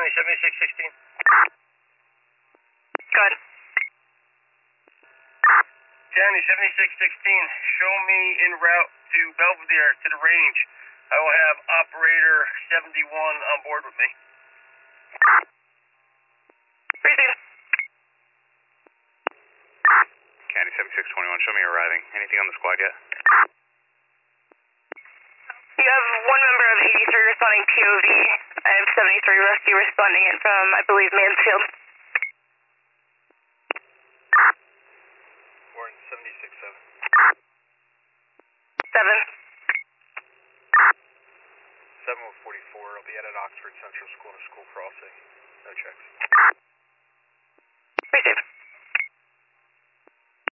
County 7616. Go ahead. County 7616, show me en route to Belvedere to the range. I will have operator 71 on board with me. Received. County 7621, show me arriving. Anything on the squad yet? You have one member of 83 responding POV. I have 73 rescue responding in from, I believe, Mansfield. We're in 76-7. 7. 7 with 44. I'll be at Oxford Central School and a school crossing. No checks.